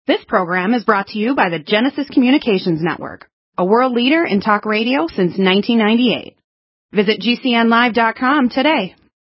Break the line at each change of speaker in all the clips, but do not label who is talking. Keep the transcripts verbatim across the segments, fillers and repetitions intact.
This program is brought to you by the Genesis Communications Network, a world leader in talk radio since nineteen ninety-eight. Visit G C N live dot com today.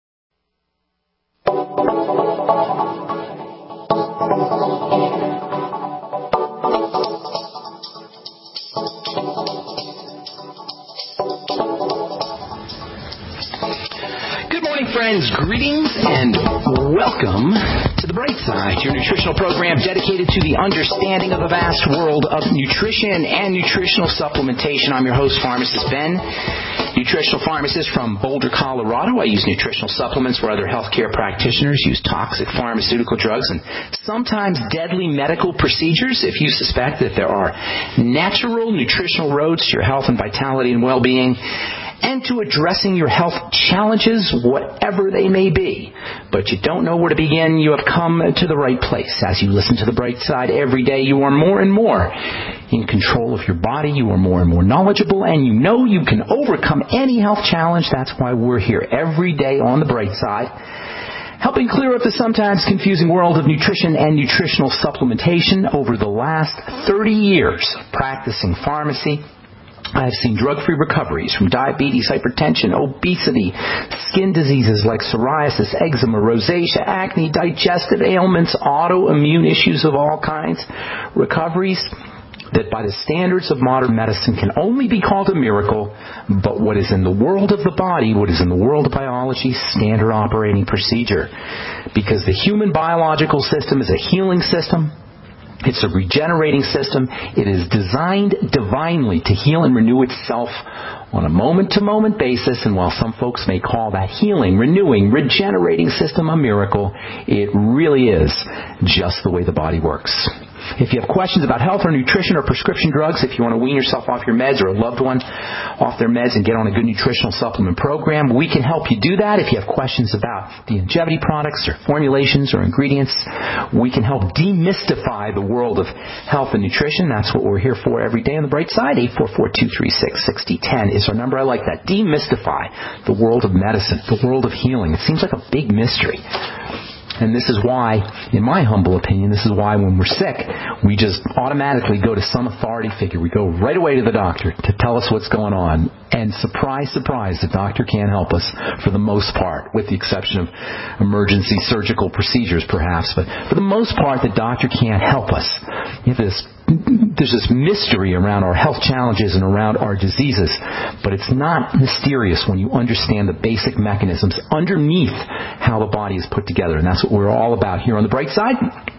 Friends, greetings and welcome to The Bright Side, your nutritional program dedicated to the understanding of the vast world of nutrition and nutritional supplementation. I'm your host, Pharmacist Ben, nutritional pharmacist from Boulder, Colorado. I use nutritional supplements where other healthcare practitioners use toxic pharmaceutical drugs and sometimes deadly medical procedures. If you suspect that there are natural nutritional roads to your health and vitality and well-being, and to addressing your health challenges, whatever they may be, but you don't know where to begin, you have come to the right place. As you listen to The Bright Side every day, you are more and more in control of your body, you are more and more knowledgeable, and you know you can overcome any health challenge. That's why we're here every day on The Bright Side, helping clear up the sometimes confusing world of nutrition and nutritional supplementation. Over the last thirty years of practicing pharmacy, I have seen drug-free recoveries from diabetes, hypertension, obesity, skin diseases like psoriasis, eczema, rosacea, acne, digestive ailments, autoimmune issues of all kinds. Recoveries that by the standards of modern medicine can only be called a miracle, but what is in the world of the body, what is in the world of biology, standard operating procedure. Because the human biological system is a healing system. It's a regenerating system. It is designed divinely to heal and renew itself on a moment-to-moment basis. And while some folks may call that healing, renewing, regenerating system a miracle, it really is just the way the body works. If you have questions about health or nutrition or prescription drugs, if you want to wean yourself off your meds or a loved one off their meds and get on a good nutritional supplement program, we can help you do that. If you have questions about the longevity products or formulations or ingredients, we can help demystify the world of health and nutrition. That's what we're here for every day on The Bright Side. eight four four, two three six, six zero one zero is our number. I like that. Demystify the world of medicine, the world of healing. It seems like a big mystery. And this is why, in my humble opinion, this is why when we're sick, we just automatically go to some authority figure. We go right away to the doctor to tell us what's going on. And surprise, surprise, the doctor can't help us for the most part, with the exception of emergency surgical procedures perhaps. But for the most part, the doctor can't help us. You have this There's this mystery around our health challenges and around our diseases, but it's not mysterious when you understand the basic mechanisms underneath how the body is put together, and that's what we're all about here on The Bright Side.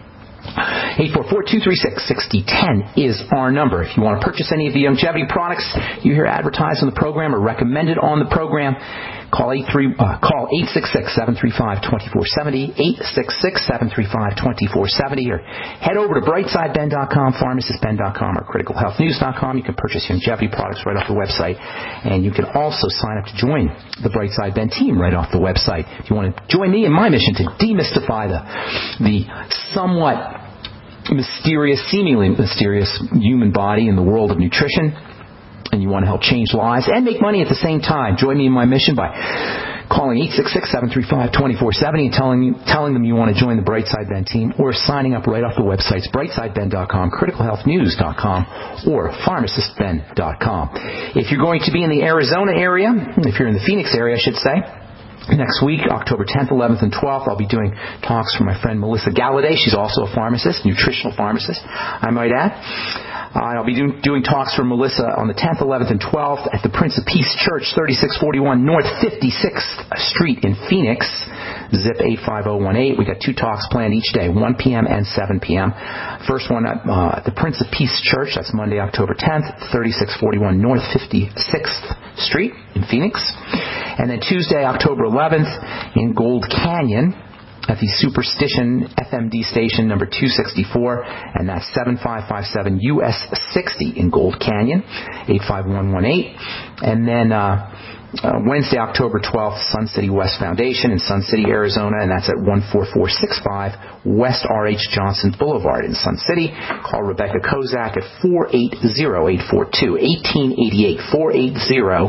eight four four, two three six, six zero one zero is our number. If you want to purchase any of the longevity products you hear advertised on the program or recommended on the program, Call eight three uh, call eight six six, seven three five, two four seven zero, eight six six, seven three five, two four seven zero, or head over to brightside ben dot com, pharmacist ben dot com, or critical health news dot com. You can purchase longevity products right off the website, and you can also sign up to join the Brightside Ben team right off the website. If you want to join me in my mission to demystify the the somewhat mysterious, seemingly mysterious human body in the world of nutrition, and you want to help change lives and make money at the same time, join me in my mission by calling eight six six, seven three five, two four seven zero and telling, you, telling them you want to join the Brightside Ben team, or signing up right off the websites brightside ben dot com, critical health news dot com, or pharmacist ben dot com. If you're going to be in the Arizona area, if you're in the Phoenix area, I should say, next week, October tenth, eleventh, and twelfth, I'll be doing talks from my friend Melissa Galladay. She's also a pharmacist, nutritional pharmacist, I might add. Uh, I'll be doing, doing talks for Melissa on the tenth, eleventh, and twelfth at the Prince of Peace Church, thirty-six forty-one North fifty-sixth Street in Phoenix, zip eight five zero one eight. We got two talks planned each day, one p.m. and seven p.m. First one at uh, the Prince of Peace Church, that's Monday, October tenth, thirty-six forty-one North fifty-sixth Street in Phoenix. And then Tuesday, October eleventh, in Gold Canyon, at the Superstition F M D station number two sixty-four, and that's seven five five seven U S sixty in Gold Canyon, eight five one one eight. And then uh, uh, Wednesday, October twelfth, Sun City West Foundation in Sun City, Arizona, and that's at one four four six five West R H Johnson Boulevard in Sun City. Call Rebecca Kozak at four eight zero, eight four two, one eight eight eight, four eight zero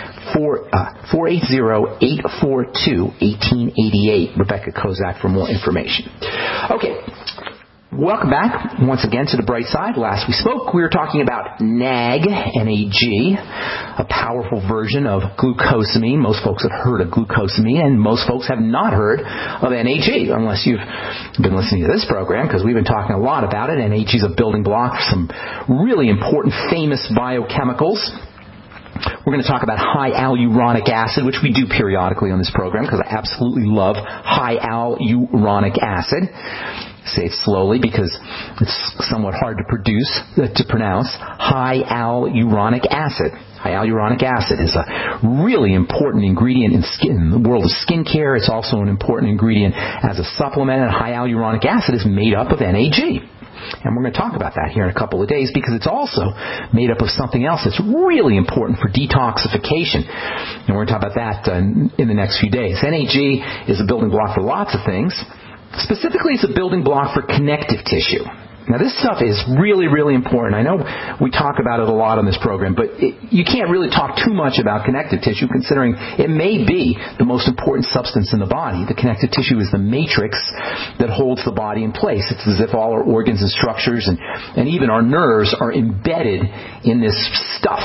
Four, uh, four eight zero, eight four two, one eight eight eight, Rebecca Kozak, for more information. Okay, Welcome back once again to The Bright Side. Last we spoke, we were talking about N A G, N A G, a powerful version of glucosamine. Most folks have heard of glucosamine, and most folks have not heard of N A G, unless you've been listening to this program, because we've been talking a lot about it. N A G is a building block for some really important, famous biochemicals. We're going to talk about high alluronic acid, which we do periodically on this program, because I absolutely love high alluronic acid. Say it slowly because it's somewhat hard to produce, uh, to pronounce. High alluronic acid. High alluronic acid is a really important ingredient in, skin, in the world of skincare. It's also an important ingredient as a supplement, and high alluronic acid is made up of N A G. And we're going to talk about that here in a couple of days, because it's also made up of something else that's really important for detoxification. And we're going to talk about that uh, in the next few days. N A G is a building block for lots of things. Specifically, it's a building block for connective tissue. Now, this stuff is really, really important. I know we talk about it a lot on this program, but it, you can't really talk too much about connective tissue, considering it may be the most important substance in the body. The connective tissue is the matrix that holds the body in place. It's as if all our organs and structures and, and even our nerves are embedded in this stuff.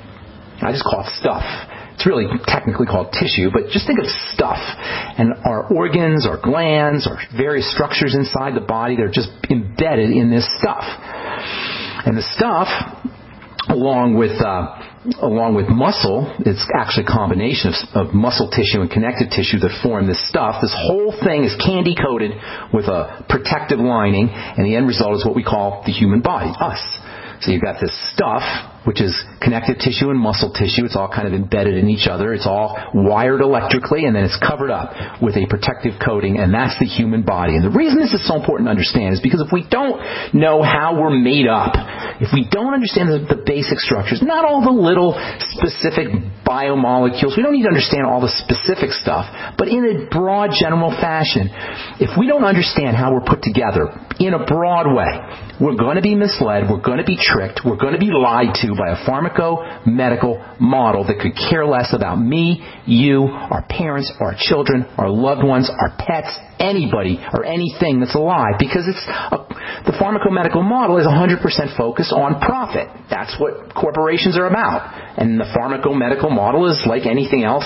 I just call it stuff. It's really technically called tissue, but just think of stuff. And our organs, our glands, our various structures inside the body, they're just embedded in this stuff. And the stuff, along with uh, along with muscle, it's actually a combination of, of muscle tissue and connective tissue that form this stuff. This whole thing is candy-coated with a protective lining, and the end result is what we call the human body, us. So you've got this stuff, which is connective tissue and muscle tissue. It's all kind of embedded in each other. It's all wired electrically, and then it's covered up with a protective coating, and that's the human body. And the reason this is so important to understand is because if we don't know how we're made up, if we don't understand the, the basic structures, not all the little specific biomolecules, we don't need to understand all the specific stuff, but in a broad general fashion, if we don't understand how we're put together in a broad way, we're going to be misled, we're going to be tricked, we're going to be lied to by a pharmaco-medical model that could care less about me, you, our parents, our children, our loved ones, our pets, anybody or anything that's alive, because it's a, the pharmaco-medical model is one hundred percent focused on profit. That's what corporations are about. And the pharmaco-medical model is like anything else,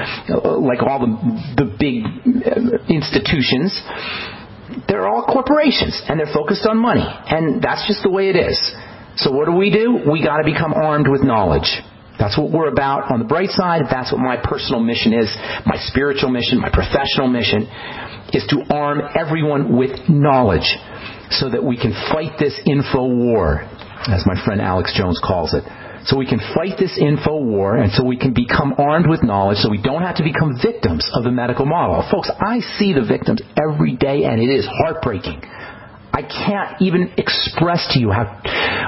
like all the, the big institutions. They're all corporations, and they're focused on money. And that's just the way it is. So what do we do? We got to become armed with knowledge. That's what we're about on the Bright Side. That's what my personal mission is, my spiritual mission, my professional mission, is to arm everyone with knowledge so that we can fight this info war, as my friend Alex Jones calls it. So we can fight this info war, and so we can become armed with knowledge so we don't have to become victims of the medical model. Folks, I see the victims every day, and it is heartbreaking. I can't even express to you how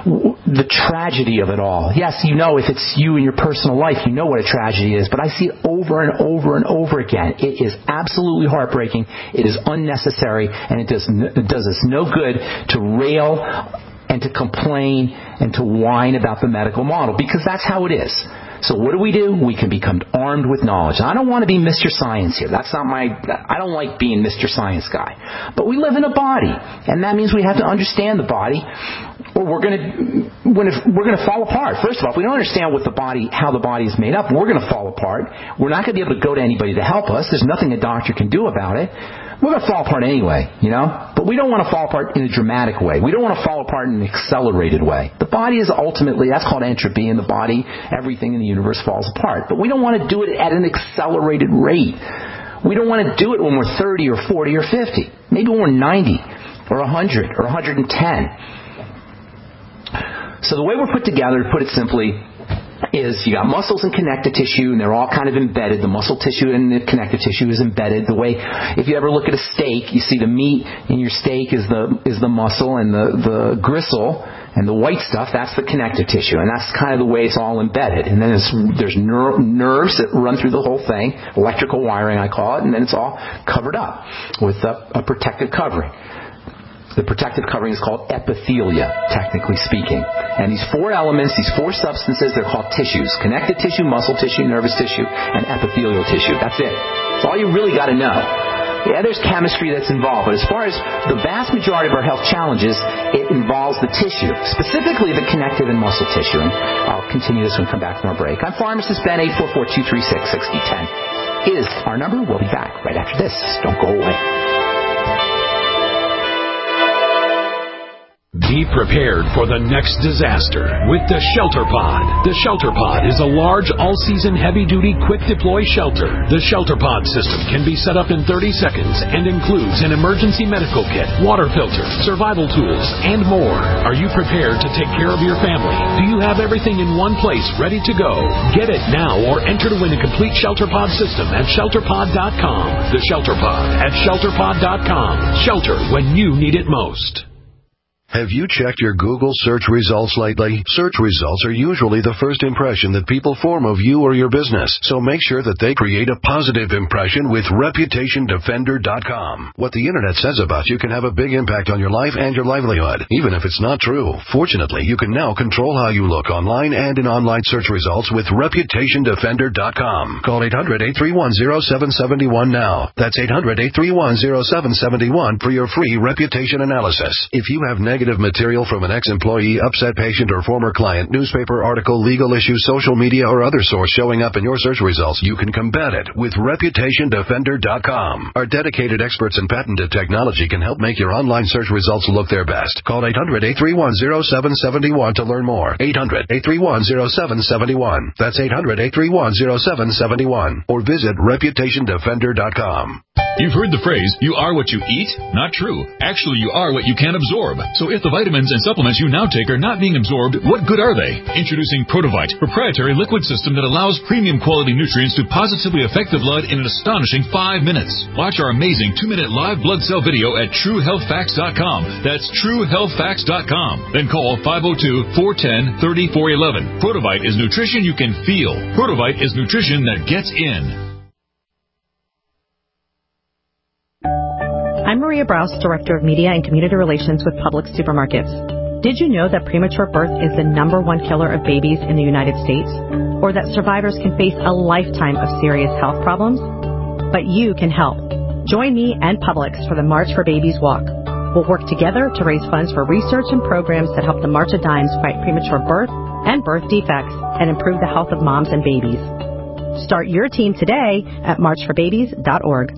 the tragedy of it all. Yes, you know, if it's you in your personal life, you know what a tragedy is, but I see it over and over and over again. It is absolutely heartbreaking. It is unnecessary, and it does, it does us no good to rail and to complain and to whine about the medical model, because that's how it is. So what do we do? We can become armed with knowledge. I don't want to be Mister Science here. That's not my, I don't like being Mister Science guy. But we live in a body, and that means we have to understand the body, or we're going to, when if, we're going to fall apart. First of all, if we don't understand what the body, how the body is made up, we're going to fall apart. We're not going to be able to go to anybody to help us. There's nothing a doctor can do about it. We're going to fall apart anyway, you know? But we don't want to fall apart in a dramatic way. We don't want to fall apart in an accelerated way. The body is ultimately, that's called entropy in the body. Everything in the universe falls apart. But we don't want to do it at an accelerated rate. We don't want to do it when we're thirty or forty or fifty. Maybe when we're ninety or one hundred or one hundred ten. So the way we're put together, to put it simply, is you got muscles and connective tissue, and they're all kind of embedded. The muscle tissue and the connective tissue is embedded. The way, if you ever look at a steak, you see the meat in your steak is the is the muscle, and the, the gristle and the white stuff, that's the connective tissue. And that's kind of the way it's all embedded. And then there's, there's ner- nerves that run through the whole thing, electrical wiring I call it, and then it's all covered up with a, a protective covering. The protective covering is called epithelia, technically speaking. And these four elements, these four substances, they're called tissues. Connective tissue, muscle tissue, nervous tissue, and epithelial tissue. That's it. That's all you really got to know. yeah, there's chemistry that's involved, but as far as the vast majority of our health challenges, it involves the tissue, specifically the connective and muscle tissue. And I'll continue this when we come back from our break. I'm Pharmacist Ben. Eight four four, two three six, six zero one zero is our number. We'll be back right after this. Don't go away.
Be prepared for the next disaster with the Shelter Pod. The Shelter Pod is a large, all-season, heavy-duty, quick-deploy shelter. The Shelter Pod system can be set up in thirty seconds and includes an emergency medical kit, water filter, survival tools, and more. Are you prepared to take care of your family? Do you have everything in one place ready to go? Get it now or enter to win a complete Shelter Pod system at shelter pod dot com. The Shelter Pod at shelter pod dot com. Shelter when you need it most.
Have you checked your Google search results lately? Search results are usually the first impression that people form of you or your business, so make sure that they create a positive impression with reputation defender dot com. What the Internet says about you can have a big impact on your life and your livelihood, even if it's not true. Fortunately, you can now control how you look online and in online search results with reputation defender dot com. Call eight hundred, eight three one, zero seven seven one now. That's eight hundred, eight three one, zero seven seven one for your free reputation analysis. If you have negative Negative material from an ex-employee, upset patient, or former client, newspaper article, legal issue, social media, or other source showing up in your search results, you can combat it with reputation defender dot com. Our dedicated experts in patented technology can help make your online search results look their best. Call eight hundred, eight three one, zero seven seven one to learn more. eight hundred, eight three one, zero seven seven one. That's eight hundred, eight three one, zero seven seven one. Or visit reputation defender dot com.
You've heard the phrase, you are what you eat? Not true. Actually, you are what you can absorb. So if the vitamins and supplements you now take are not being absorbed, what good are they? Introducing Protovite, proprietary liquid system that allows premium quality nutrients to positively affect the blood in an astonishing five minutes. Watch our amazing two-minute live blood cell video at true health facts dot com. That's true health facts dot com. Then call five oh two, four one oh, three four one one. Protovite is nutrition you can feel. Protovite is nutrition that gets in.
I'm Maria Brous, Director of Media and Community Relations with Publix Supermarkets. Did you know that premature birth is the number one killer of babies in the United States? Or that survivors can face a lifetime of serious health problems? But you can help. Join me and Publix for the March for Babies Walk. We'll work together to raise funds for research and programs that help the March of Dimes fight premature birth and birth defects and improve the health of moms and babies. Start your team today at march for babies dot org.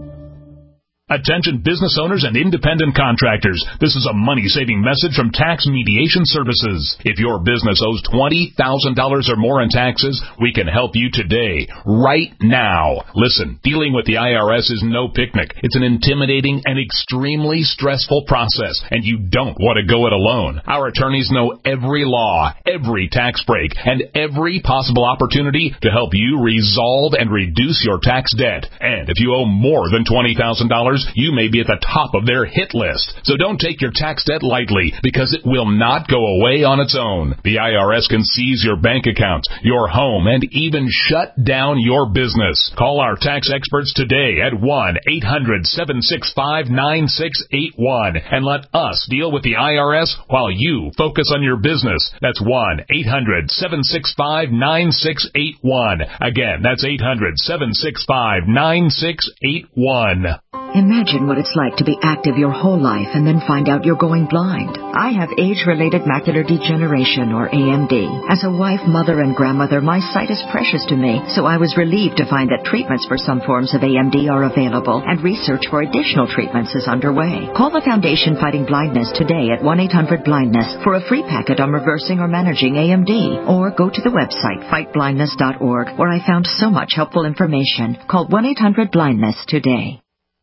Attention business owners and independent contractors. This is a money-saving message from Tax Mediation Services. If your business owes twenty thousand dollars or more in taxes, we can help you today, right now. Listen, dealing with the I R S is no picnic. It's an intimidating and extremely stressful process, and you don't want to go it alone. Our attorneys know every law, every tax break, and every possible opportunity to help you resolve and reduce your tax debt. And if you owe more than twenty thousand dollars, you may be at the top of their hit list. So don't take your tax debt lightly, because it will not go away on its own. The I R S can seize your bank accounts, your home, and even shut down your business. Call our tax experts today at one eight hundred, seven six five, nine six eight one and let us deal with the I R S while you focus on your business. That's one eight hundred, seven six five, nine six eight one. Again, that's eight hundred, seven six five, nine six eight one.
Imagine what it's like to be active your whole life and then find out you're going blind. I have age-related macular degeneration, or A M D. As a wife, mother, and grandmother, my sight is precious to me, so I was relieved to find that treatments for some forms of A M D are available, and research for additional treatments is underway. Call the Foundation Fighting Blindness today at one eight hundred blindness for a free packet on reversing or managing A M D, or go to the website fight blindness dot org, where I found so much helpful information. Call one eight hundred blindness today.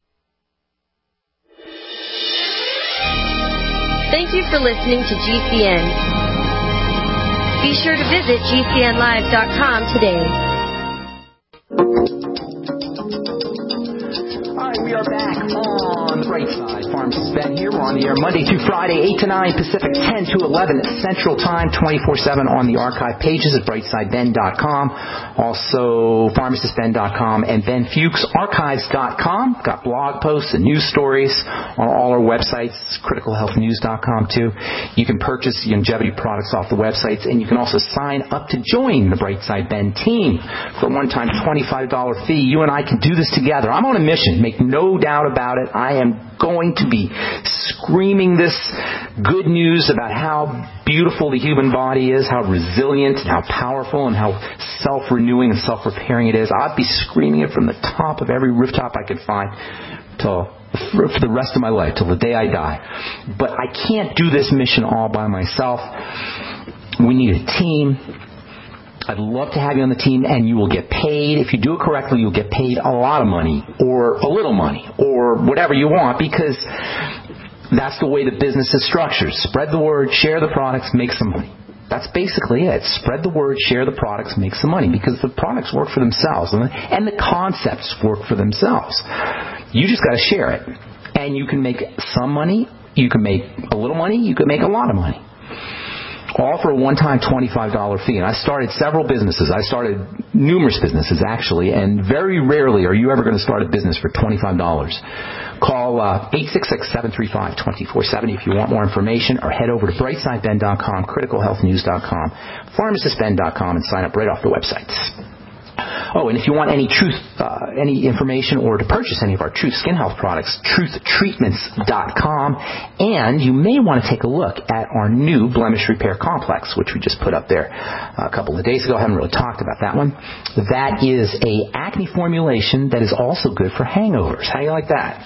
Thank you for listening to G C N. Be sure to visit G C N live dot com today.
All right, we are back on on the Bright Side. Pharmacist Ben here. We're on the air Monday through Friday, eight to nine Pacific, ten to eleven Central Time, twenty-four seven on the archive pages at brightside ben dot com. Also, pharmacist ben dot com and ben fuchs archives dot com. Got blog posts and news stories on all our websites, critical health news dot com too. You can purchase longevity products off the websites, and you can also sign up to join the Brightside Ben team for a one-time twenty-five dollars fee. You and I can do this together. I'm on a mission. Make no doubt about it. I am going to be screaming this good news about how beautiful the human body is, how resilient and how powerful and how self-renewing and self-repairing it is. I'll be screaming it from the top of every rooftop I could find till for the rest of my life, till the day I die. But I can't do this mission all by myself. We need a team. I'd love to have you on the team, and you will get paid. If you do it correctly, you'll get paid a lot of money or a little money or whatever you want, because that's the way the business is structured. Spread the word, share the products, make some money. That's basically it. Spread the word, share the products, make some money, because the products work for themselves and the, and the concepts work for themselves. You just got to share it. And you can make some money, you can make a little money, you can make a lot of money. All for a one-time twenty-five dollars fee. And I started several businesses. I started numerous businesses, actually, and very rarely are you ever going to start a business for twenty-five dollars. Call uh, eight six six, seven three five, two four seven zero if you want more information, or head over to brightside ben dot com, critical health news dot com, pharmacist ben dot com, and sign up right off the websites. Oh, and if you want any truth, uh, any information or to purchase any of our Truth Skin Health products, truth treatments dot com, and you may want to take a look at our new Blemish Repair Complex, which we just put up there a couple of days ago. I haven't really talked about that one. That is a acne formulation that is also good for hangovers. How do you like that?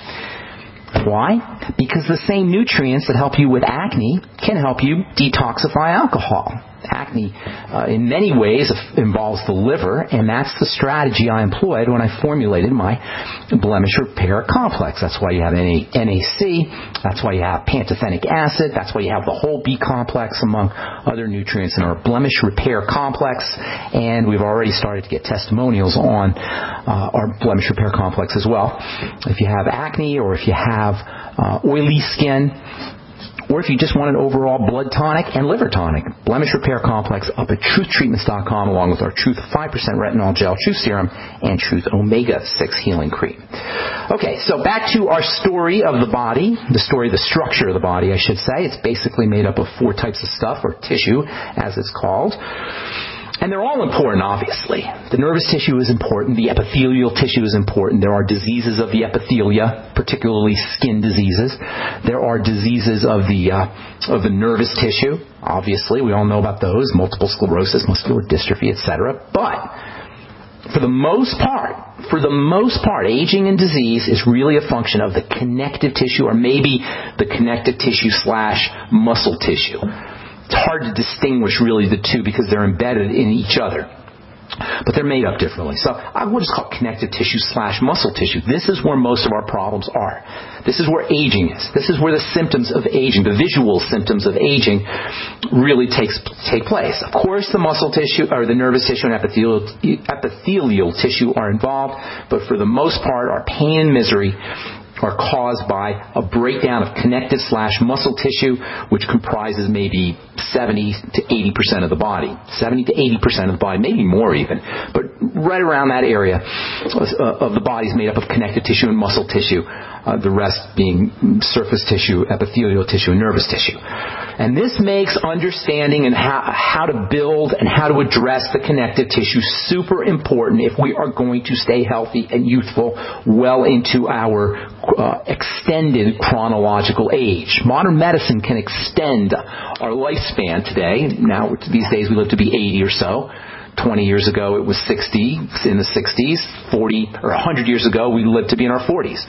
Why? Because the same nutrients that help you with acne can help you detoxify alcohol. Acne, uh, in many ways, involves the liver, and that's the strategy I employed when I formulated my Blemish Repair Complex. That's why you have N A C, that's why you have pantothenic acid, that's why you have the whole B complex, among other nutrients in our Blemish Repair Complex, and we've already started to get testimonials on uh, our Blemish Repair Complex as well. If you have acne, or if you have uh, oily skin, or if you just want an overall blood tonic and liver tonic, Blemish Repair Complex up at truth treatments dot com, along with our Truth five percent Retinol Gel, Truth Serum, and Truth Omega six Healing Cream. Okay, so back to our story of the body, the story of the structure of the body, I should say. It's basically made up of four types of stuff, or tissue, as it's called. And they're all important, obviously. The nervous tissue is important. The epithelial tissue is important. There are diseases of the epithelia, particularly skin diseases. There are diseases of the uh, of the nervous tissue. Obviously, we all know about those: multiple sclerosis, muscular dystrophy, et cetera. But for the most part, for the most part, aging and disease is really a function of the connective tissue, or maybe the connective tissue slash muscle tissue. It's hard to distinguish really the two because they're embedded in each other. But they're made up differently. So I would just call it connective tissue slash muscle tissue. This is where most of our problems are. This is where aging is. This is where the symptoms of aging, the visual symptoms of aging, really takes take place. Of course, the muscle tissue, or the nervous tissue and epithelial, epithelial tissue are involved, but for the most part, our pain and misery are caused by a breakdown of connective slash muscle tissue, which comprises maybe seventy to eighty percent of the body. seventy to eighty percent of the body, maybe more even. But right around that area of the body is made up of connective tissue and muscle tissue, uh, the rest being surface tissue, epithelial tissue, and nervous tissue. And this makes understanding and how, how to build and how to address the connective tissue super important if we are going to stay healthy and youthful well into our uh, extended chronological age. Modern medicine can extend our lifespan today. Now, these days we live to be eighty or so. twenty years ago it was sixty, in the sixties. forty or one hundred years ago we lived to be in our forties.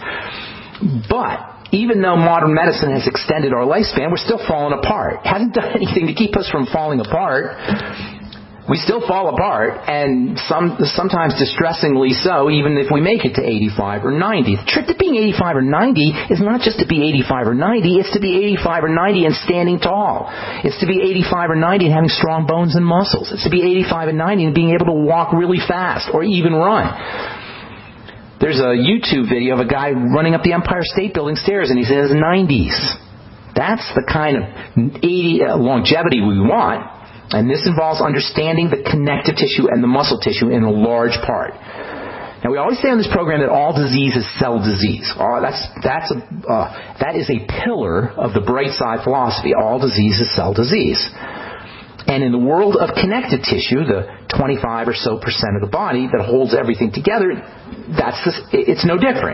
But even though modern medicine has extended our lifespan, we're still falling apart. It hasn't done anything to keep us from falling apart. We still fall apart, and some sometimes distressingly so, even if we make it to eighty-five or ninety. The trick to being eighty-five or ninety is not just to be eighty-five or ninety, it's to be eighty-five or ninety and standing tall. It's to be eighty-five or ninety and having strong bones and muscles. It's to be eighty-five and ninety and being able to walk really fast or even run. There's a YouTube video of a guy running up the Empire State Building stairs, and he's in his nineties. That's the kind of eighty, uh, longevity we want, and this involves understanding the connective tissue and the muscle tissue in a large part. Now, we always say on this program that all disease is cell disease. Oh, that's that's a uh, that is a pillar of the bright side philosophy. All disease is cell disease. And in the world of connective tissue, the twenty-five or so percent of the body that holds everything together, that's the, it's no different.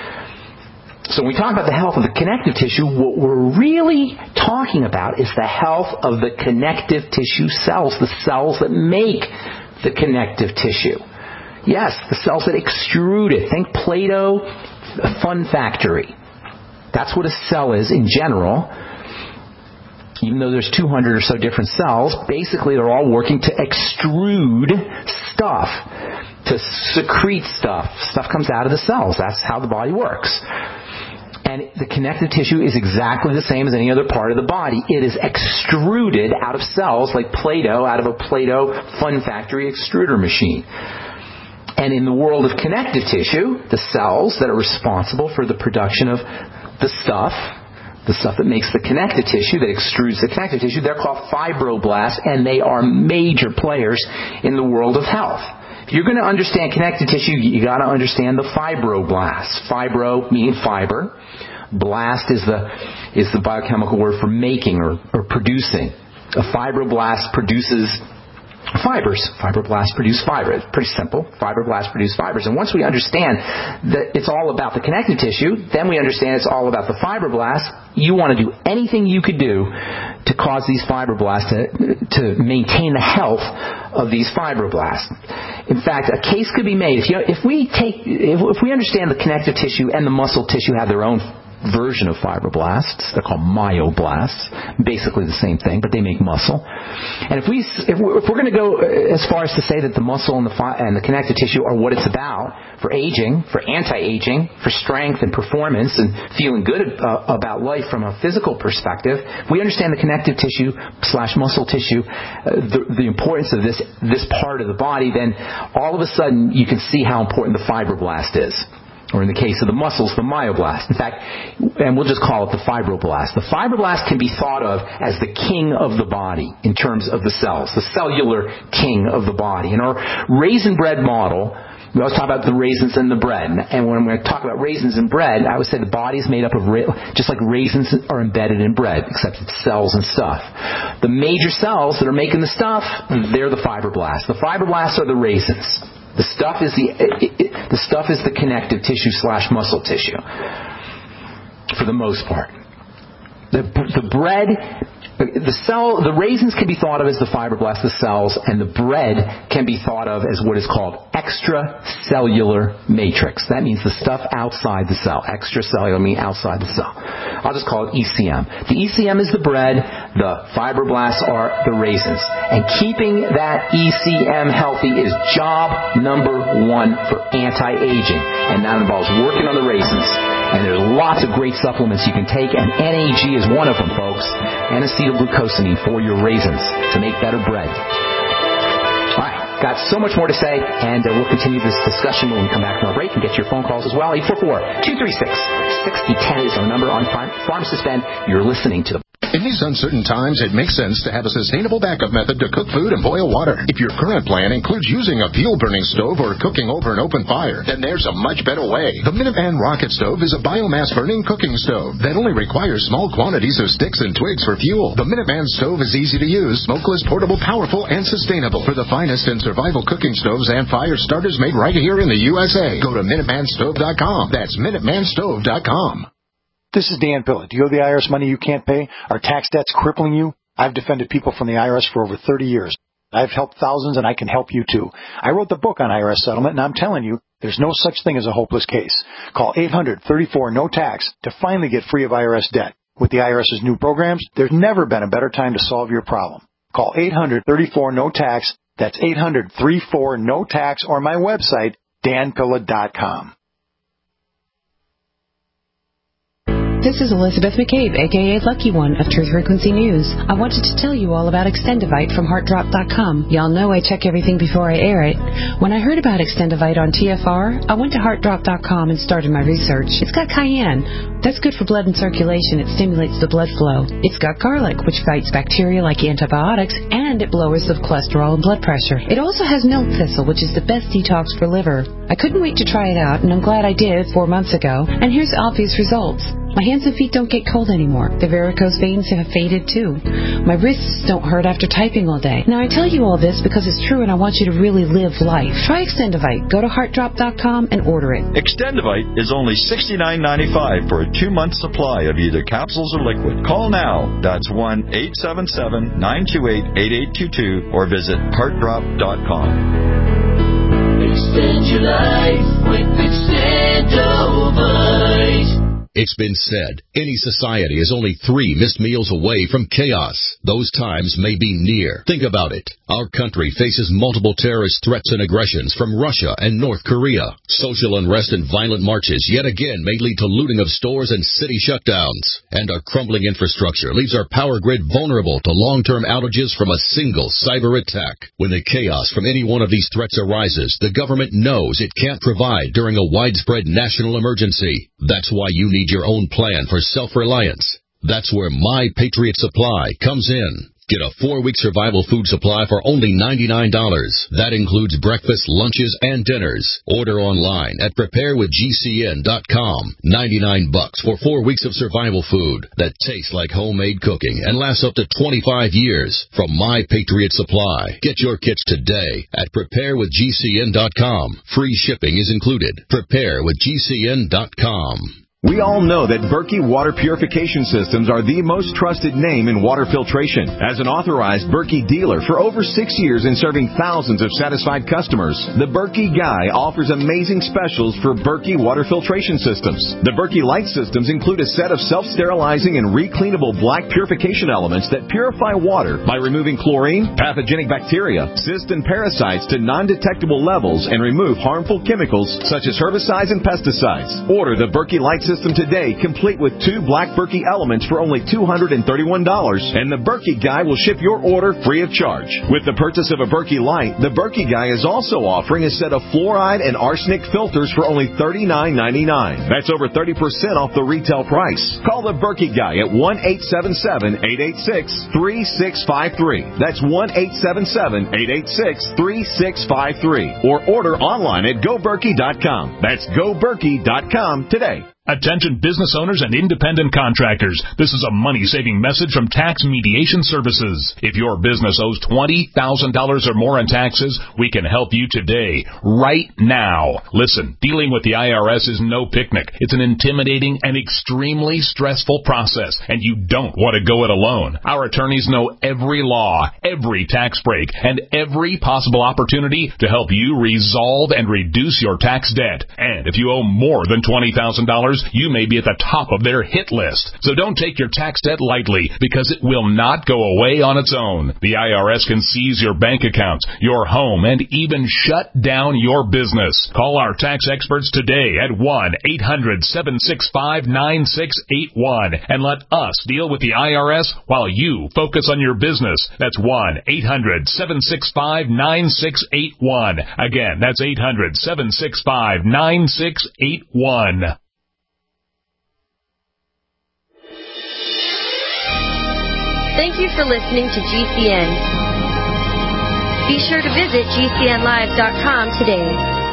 So when we talk about the health of the connective tissue, what we're really talking about is the health of the connective tissue cells, the cells that make the connective tissue. Yes, the cells that extrude it. Think Play-Doh Fun Factory. That's what a cell is in general. Even though there's two hundred or so different cells, basically they're all working to extrude stuff, to secrete stuff. Stuff comes out of the cells. That's how the body works. And the connective tissue is exactly the same as any other part of the body. It is extruded out of cells like Play-Doh, out of a Play-Doh Fun Factory extruder machine. And in the world of connective tissue, the cells that are responsible for the production of the stuff, the stuff that makes the connective tissue, that extrudes the connective tissue, they're called fibroblasts, and they are major players in the world of health. If you're going to understand connective tissue, you got to understand the fibroblasts. Fibro meaning fiber. Blast is the is the biochemical word for making or, or producing. A fibroblast produces fibers. Fibroblasts produce fiber. It's pretty simple. Fibroblasts produce fibers. And once we understand that it's all about the connective tissue, then we understand it's all about the fibroblasts. You want to do anything you could do to cause these fibroblasts to, to maintain the health of these fibroblasts. In fact, a case could be made. If, you, if we take, if, if we understand the connective tissue and the muscle tissue have their own version of fibroblasts. They're called myoblasts. Basically the same thing, but they make muscle. And if we if we're, if we're going to go as far as to say that the muscle and the fi- and the connective tissue are what it's about for aging, for anti-aging, for strength and performance and feeling good uh, about life from a physical perspective, if we understand the connective tissue slash muscle tissue, uh, the, the importance of this this part of the body, then all of a sudden you can see how important the fibroblast is. Or in the case of the muscles, the myoblast. In fact, and we'll just call it the fibroblast. The fibroblast can be thought of as the king of the body in terms of the cells, the cellular king of the body. In our raisin bread model, we always talk about the raisins and the bread. And when we talk about raisins and bread, I would say the body is made up of, ra- just like raisins are embedded in bread, except it's cells and stuff. The major cells that are making the stuff, they're the fibroblasts. The fibroblasts are the raisins. The stuff is the it, it, the stuff is the connective tissue slash muscle tissue, for the most part. The the bread, the cell, the raisins can be thought of as the fibroblasts, the cells, and the bread can be thought of as what is called extracellular matrix. That means the stuff outside the cell. Extracellular means outside the cell. I'll just call it E C M. The E C M is the bread. The fibroblasts are the raisins. And keeping that E C M healthy is job number one for anti-aging. And that involves working on the raisins. And there's lots of great supplements you can take, and N A G is one of them, folks. N-acetylglucosamine for your raisins to make better bread. All right, got so much more to say, and uh, we'll continue this discussion when we come back from our break and get your phone calls as well. eight four four, two three six, six zero one zero is our number on Pharmacist Ben. You're listening to the
In these uncertain times, it makes sense to have a sustainable backup method to cook food and boil water. If your current plan includes using a fuel-burning stove or cooking over an open fire, then there's a much better way. The Minuteman Rocket Stove is a biomass-burning cooking stove that only requires small quantities of sticks and twigs for fuel. The Minuteman Stove is easy to use, smokeless, portable, powerful, and sustainable. For the finest in survival cooking stoves and fire starters made right here in the U S A, go to Minuteman Stove dot com. That's Minuteman Stove dot com.
This is Dan Pillett. Do you owe the I R S money you can't pay? Are tax debts crippling you? I've defended people from the I R S for over thirty years. I've helped thousands, and I can help you, too. I wrote the book on I R S settlement, and I'm telling you, there's no such thing as a hopeless case. Call eight hundred, thirty-four, no tax to finally get free of I R S debt. With the IRS's new programs, there's never been a better time to solve your problem. Call eight hundred, thirty-four, no tax. That's eight hundred, thirty-four, no tax, or my website, dan pillett dot com.
This is Elizabeth McCabe, a k a. Lucky One of Truth Frequency News. I wanted to tell you all about Extendivite from heart drop dot com. Y'all know I check everything before I air it. When I heard about Extendivite on T F R, I went to heart drop dot com and started my research. It's got cayenne. That's good for blood and circulation. It stimulates the blood flow. It's got garlic, which fights bacteria like antibiotics, and it lowers the cholesterol and blood pressure. It also has milk thistle, which is the best detox for liver. I couldn't wait to try it out, and I'm glad I did four months ago. And here's the obvious results. My hands and feet don't get cold anymore. The varicose veins have faded too. My wrists don't hurt after typing all day. Now I tell you all this because it's true and I want you to really live life. Try Extendivite. Go to heart drop dot com and order it.
Extendivite is only sixty-nine ninety-five for a two-month supply of either capsules or liquid. Call now. That's one eight seven seven, nine two eight, eight eight two two or visit heart drop dot com.
Extend your life with Extendivite.
It's been said, any society is only three missed meals away from chaos. Those times may be near. Think about it. Our country faces multiple terrorist threats and aggressions from Russia and North Korea. Social unrest and violent marches yet again may lead to looting of stores and city shutdowns. And our crumbling infrastructure leaves our power grid vulnerable to long-term outages from a single cyber attack. When the chaos from any one of these threats arises, the government knows it can't provide during a widespread national emergency. That's why you need your own plan for self-reliance. That's where My Patriot Supply comes in. Get a four-week survival food supply for only ninety-nine dollars. That includes breakfast, lunches, and dinners. Order online at prepare with G C N dot com. ninety-nine bucks for four weeks of survival food that tastes like homemade cooking and lasts up to twenty-five years from My Patriot Supply. Get your kits today at prepare with G C N dot com. Free shipping is included. prepare with G C N dot com.
We all know that Berkey Water Purification Systems are the most trusted name in water filtration. As an authorized Berkey dealer for over six years and serving thousands of satisfied customers, the Berkey Guy offers amazing specials for Berkey Water Filtration Systems. The Berkey Light Systems include a set of self-sterilizing and recleanable black purification elements that purify water by removing chlorine, pathogenic bacteria, cysts, and parasites to non-detectable levels and remove harmful chemicals such as herbicides and pesticides. Order the Berkey Light System today, complete with two black Berkey elements for only two hundred thirty-one dollars, and the Berkey Guy will ship your order free of charge. With the purchase of a Berkey Light, the Berkey Guy is also offering a set of fluoride and arsenic filters for only thirty-nine ninety-nine. That's over thirty percent off the retail price. Call the Berkey Guy at one eight seven seven, eight eight six, three six five three. That's one eight seven seven, eight eight six, three six five three. Or order online at go berkey dot com. That's go berkey dot com today.
Attention business owners and independent contractors. This is a money-saving message from Tax Mediation Services. If your business owes twenty thousand dollars or more in taxes, we can help you today, right now. Listen, dealing with the I R S is no picnic. It's an intimidating and extremely stressful process, and you don't want to go it alone. Our attorneys know every law, every tax break, and every possible opportunity to help you resolve and reduce your tax debt. And if you owe more than twenty thousand dollars, you may be at the top of their hit list. So don't take your tax debt lightly, because it will not go away on its own. The I R S can seize your bank accounts, your home, and even shut down your business. Call our tax experts today at one eight hundred, seven six five, nine six eight one and let us deal with the I R S while you focus on your business. That's one eight hundred, seven six five, nine six eight one. Again, that's eight hundred, seven six five, nine six eight one.
Thank you for listening to G C N. Be sure to visit G C N live dot com today.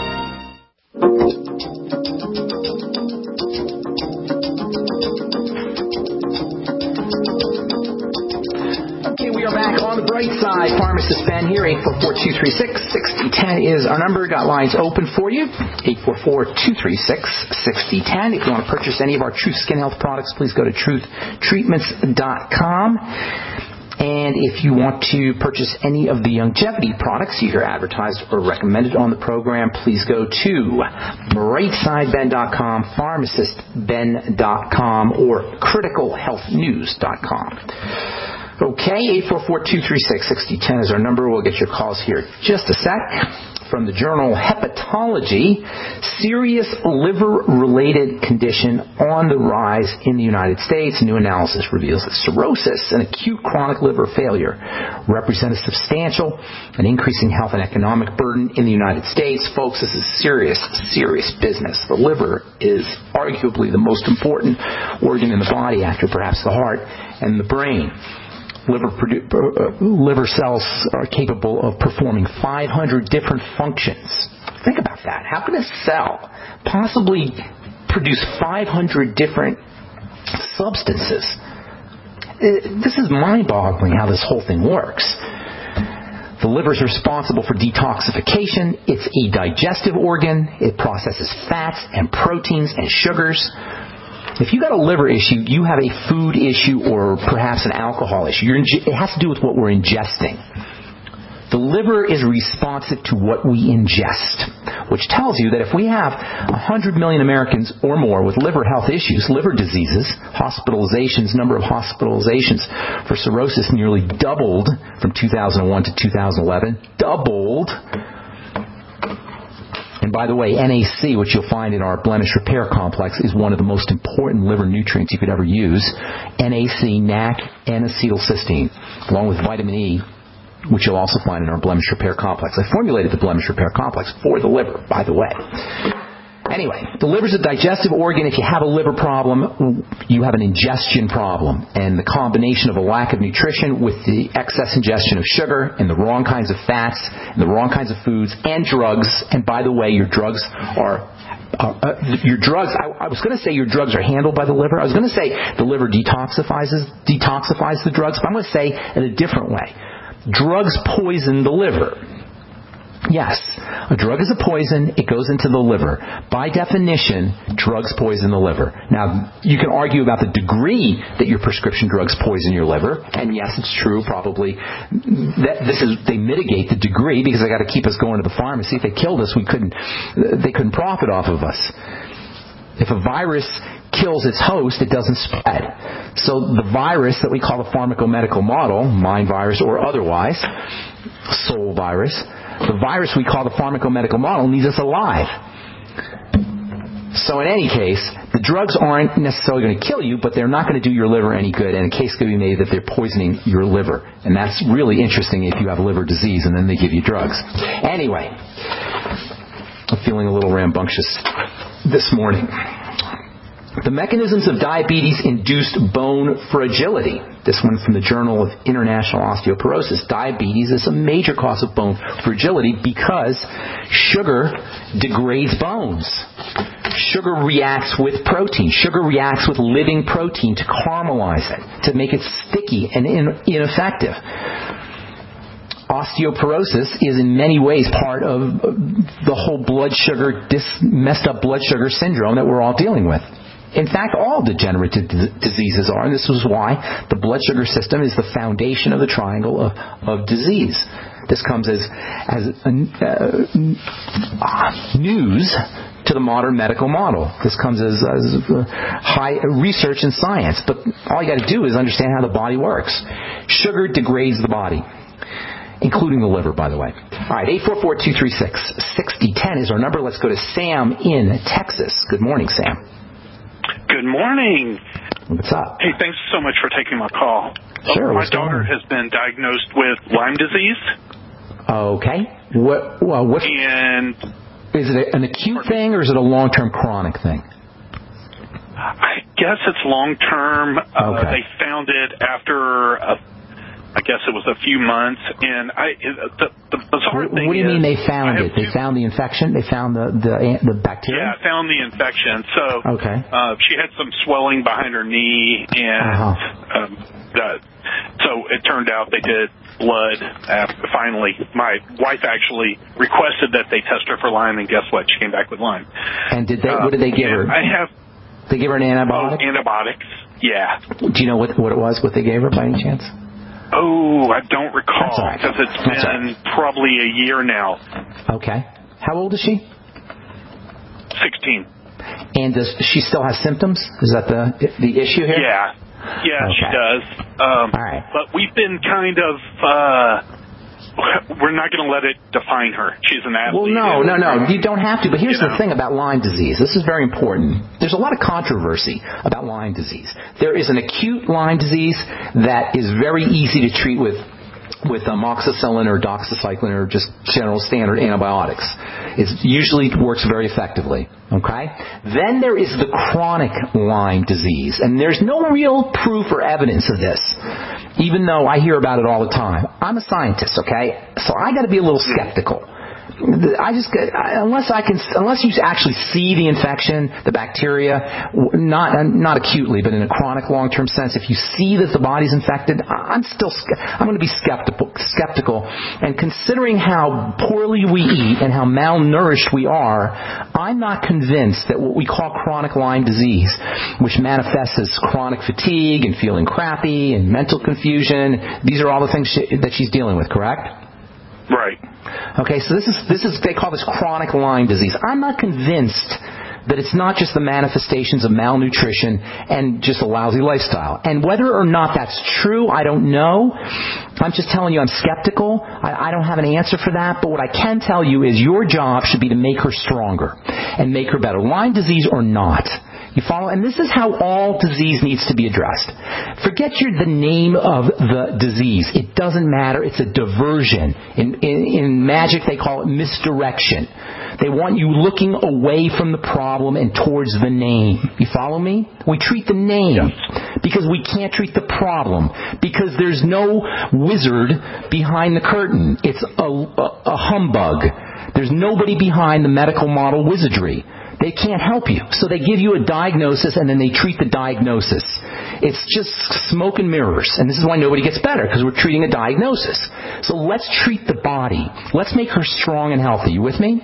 Okay, we are back on the bright side. Pharmacist Ben here. eight four four, two three six, six zero one zero is our number. Got lines open for you. eight four four, two three six, six zero one zero. If you want to purchase any of our Truth Skin Health products, please go to truth treatments dot com. And if you want to purchase any of the longevity products either advertised or recommended on the program, please go to bright side ben dot com, pharmacist ben dot com, or critical health news dot com. Okay, eight four four, two three six, six zero one zero is our number. We'll get your calls here in just a sec. From the journal Hepatology, serious liver-related condition on the rise in the United States. New analysis reveals that cirrhosis and acute chronic liver failure represent a substantial and increasing health and economic burden in the United States. Folks, this is serious, serious business. The liver is arguably the most important organ in the body after perhaps the heart and the brain. Liver, produ- uh, liver cells are capable of performing five hundred different functions. Think about that. How can a cell possibly produce five hundred different substances? This is mind-boggling how this whole thing works. The liver is responsible for detoxification. It's a digestive organ. It processes fats and proteins and sugars. If you got a liver issue, you have a food issue or perhaps an alcohol issue. You're inge- it has to do with what we're ingesting. The liver is responsive to what we ingest, which tells you that if we have one hundred million Americans or more with liver health issues, liver diseases, hospitalizations, number of hospitalizations for cirrhosis nearly doubled from two thousand one to two thousand eleven, doubled. And by the way, N A C, which you'll find in our blemish repair complex, is one of the most important liver nutrients you could ever use. N A C, N A C, and acetylcysteine, along with vitamin E, which you'll also find in our blemish repair complex. I formulated the blemish repair complex for the liver, by the way. Anyway, the liver's a digestive organ. If you have a liver problem, you have an ingestion problem. And the combination of a lack of nutrition with the excess ingestion of sugar and the wrong kinds of fats and the wrong kinds of foods and drugs. And by the way, your drugs are... Uh, uh, your drugs, I, I was going to say your drugs are handled by the liver. I was going to say the liver detoxifies, detoxifies the drugs, but I'm going to say it in a different way. Drugs poison the liver. Yes, a drug is a poison. It goes into the liver. By definition, drugs poison the liver. Now, you can argue about the degree that your prescription drugs poison your liver. And yes, it's true, probably. That this is they mitigate the degree because they got to keep us going to the pharmacy. If they killed us, we couldn't. They couldn't profit off of us. If a virus kills its host, it doesn't spread. So the virus that we call the pharmacomedical model, mind virus or otherwise, soul virus, the virus we call the pharmacomedical model needs us alive. So in any case, the drugs aren't necessarily going to kill you, but they're not going to do your liver any good, and a case could be made that they're poisoning your liver. And that's really interesting if you have liver disease and then they give you drugs. Anyway, I'm feeling a little rambunctious this morning. The mechanisms of diabetes-induced bone fragility. This one from the Journal of International Osteoporosis. Diabetes is a major cause of bone fragility because sugar degrades bones. Sugar reacts with protein. Sugar reacts with living protein to caramelize it, to make it sticky and in- ineffective. Osteoporosis is in many ways part of the whole blood sugar, dis- messed up blood sugar syndrome that we're all dealing with. In fact, all degenerative d- diseases are, and this is why the blood sugar system is the foundation of the triangle of, of disease. This comes as, as uh, uh, news to the modern medical model. This comes as, as uh, high research in science, but all you got to do is understand how the body works. Sugar degrades the body, including the liver, by the way. All right, eight four four, two three six, six zero one zero is our number. Let's go to Sam in Texas. Good morning, Sam.
Good morning.
What's up?
Hey, thanks so much for taking my call.
Sure.
My daughter has been diagnosed with Lyme disease.
Okay. What? Well, what?
And
is it an acute thing or is it a long-term chronic thing?
I guess it's long-term. Uh,
okay.
They found it after a I guess it was a few months, and I the, the bizarre
what,
thing
What do you
is,
mean they found it? They found the infection? They found the the, the bacteria?
Yeah, found the infection. So
okay.
uh, she had some swelling behind her knee, and
uh-huh.
um, uh, so it turned out they did blood. After, finally, my wife actually requested that they test her for Lyme, and guess what? She came back with Lyme.
And did they?
Uh,
what did they give her?
I have.
They gave her an antibiotic?
Oh, antibiotics, yeah.
Do you know what, what it was, what they gave her by any chance?
Oh, I don't recall, because
right.
it's been right. probably a year now.
Okay. How old is she?
sixteen.
And does she still have symptoms? Is that the the issue here?
Yeah. Yeah,
okay.
she does. Um,
All right.
But we've been kind of, uh, we're not going to let it define her. She's an athlete.
Well, no, no, no. You don't have to. But here's
you
the
know?
thing about Lyme disease. This is very important. There's a lot of controversy about Lyme disease. There is an acute Lyme disease that is very easy to treat with with amoxicillin or doxycycline or just general standard antibiotics. It usually works very effectively. Okay? Then there is the chronic Lyme disease, and there's no real proof or evidence of this, even though I hear about it all the time. I'm a scientist, okay? So I got to be a little skeptical. I just unless I can unless you actually see the infection, the bacteria, not not acutely, but in a chronic long-term sense, if you see that the body's infected, I'm still I'm going to be skeptical. Skeptical, and considering how poorly we eat and how malnourished we are, I'm not convinced that what we call chronic Lyme disease, which manifests as chronic fatigue and feeling crappy and mental confusion, these are all the things she, that she's dealing with. Correct?
Right.
Okay, so this is this is they call this chronic Lyme disease. I'm not convinced that it's not just the manifestations of malnutrition and just a lousy lifestyle. And whether or not that's true, I don't know. I'm just telling you I'm skeptical. I, I don't have an answer for that. But what I can tell you is your job should be to make her stronger and make her better. Lyme disease or not. You follow? And this is how all disease needs to be addressed. Forget your, the name of the disease. It doesn't matter. It's a diversion. In, in, in magic, they call it misdirection. They want you looking away from the problem and towards the name. You follow me? We treat the name because we can't treat the problem because there's no wizard behind the curtain. It's a, a, a humbug. There's nobody behind the medical model wizardry. They can't help you. So they give you a diagnosis and then they treat the diagnosis. It's just smoke and mirrors. And this is why nobody gets better, because we're treating a diagnosis. So let's treat the body. Let's make her strong and healthy. You with me?